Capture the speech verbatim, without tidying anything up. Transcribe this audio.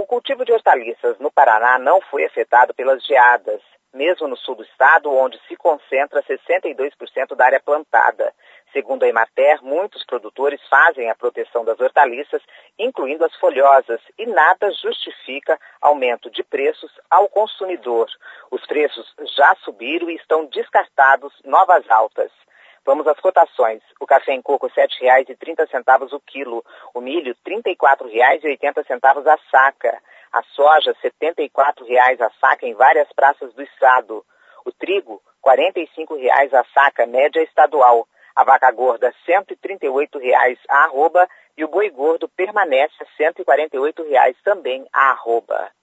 cultivo de hortaliças no Paraná não foi afetado pelas geadas, mesmo no sul do estado, onde se concentra sessenta e dois por cento da área plantada. Segundo a Emater, muitos produtores fazem a proteção das hortaliças, incluindo as folhosas, e nada justifica aumento de preços ao consumidor. Os preços já subiram e estão descartados novas altas. Vamos às cotações. O café em coco, sete reais e trinta centavos o quilo. O milho, trinta e quatro reais e oitenta centavos a saca. A soja, setenta e quatro reais a saca em várias praças do estado. O trigo, quarenta e cinco reais a saca, média estadual. A vaca gorda, cento e trinta e oito reais a arroba. E o boi gordo permanece a cento e quarenta e oito reais também a arroba.